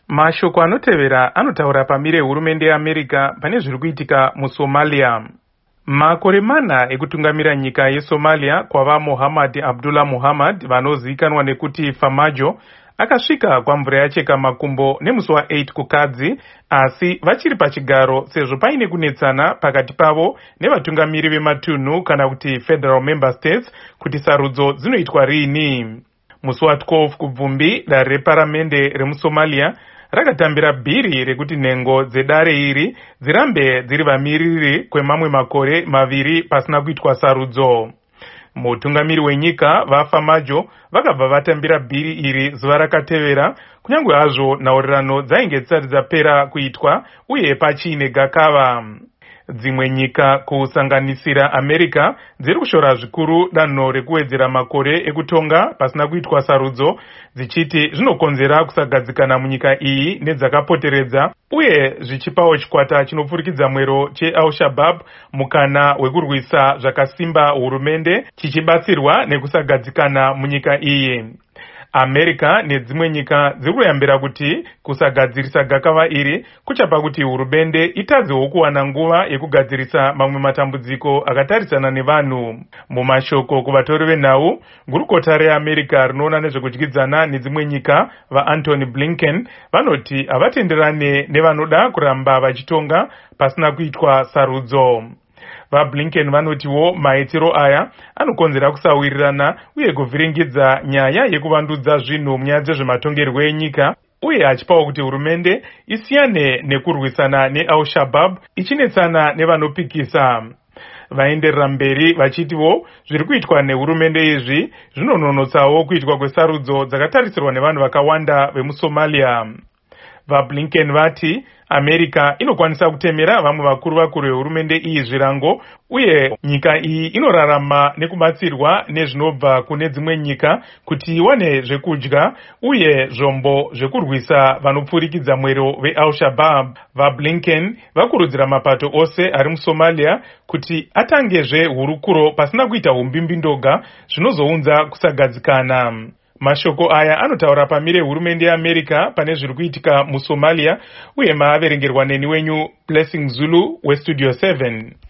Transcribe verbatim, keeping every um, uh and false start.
Mashoko anotevera anotaura pamire hurumende yeAmerica pane zviri kuitika muSomalia. Makore mana ekutungamira nyika yeSomalia kwava Mohamed Abdullah Mohamed vanozivikanwa nekuti Farmajo akasvika kwamvura yacheka makumbo nemusi wa8 kukadzi, asi vachiri pachigaro sezvo paine kunetsana pakati pavo nevatungamiri vematunhu kana kuti Federal Member States kuti sarudzo dzinoitwa rini. Musi wa12 kubvumbi dare reparamende remuSomalia rakatambira bhiri rekuti nhengo dzedare iri dzirambe dziri vamiriri kwemamwe makore maviri pasina kuitwa sarudzo. Mutungamiri wenyika vaFarmajo vakabva vatambira bhiri iri zuva rakatevera, kunyange hazvo nhaurirano dzainge dzisati dzapera kuitwa uye pachiine gakava. Dzimwe nyika kusanganisira America dziri kushora zvikuru danho rekuwedzera makore ekutonga pasina kuitwa sarudzo, dzichiti zvinokonzera kusagadzikana munyika iyi nedzakapoteredza uye zvichipawo chikwata chinopfurikidza mwero cheAl-Shabaab mukana wekurwisa zvakasimba hurumende chichibatsirwa nekusagadzikana munyika iyi. America nedzimwe nyika dziri kuyambira kuti kusagadzirisa gakava iri kuchapa kuti hurumende itadzewo kuwana nguva yekugadzirisa mamwe matambudziko akatarisana nevanhu. Mumashoko kuvatori venhau, gurukota reAmerica rinoona nezvekudyidzana nedzimwe nyika vaAntony Blinken vanoti havatenderane nevanoda kuramba vachitonga pasina kuitwa sarudzo. VaBlinken vanotiwo maitiro aya anokonzera kusawirirana uye kuvhiringidza nyaya yekuvandudza zvinhu munyaya dzezvematongerwo enyika, uye achipawo kuti hurumende isiyane nekurwisana neAl-Shabaab ichinetsana nevanopikisa. Vaenderera mberi vachitiwo zviri kuitwa nehurumende izvi zvinononotsawo kuitwa kwesarudzo dzakatarisirwa nevanhu vakawanda vemuSomalia. VaBlinken vati America inokwanisa kutemera vamwe vakuru vakuru vehurumende iyi zvirango, uye nyika iyi inorarama nekubatsirwa nezvinobva kune dzimwe nyika kuti iwane zvekudya uye zvombo zvekurwisa vanopfurikidza mwero veAl-Shabaab. VaBlinken vakurudzira mapato ose ari muSomalia kuti atangezve hurukuro pasina kuita umbimbi ndoga zvinozounza kusagadzikana. Mashoko aya anotaura pamire hurumende yeAmerica pane zviri kuitika muSomalia, uye maaverengerwa neni wenyu Blessing Zulu weStudio seven.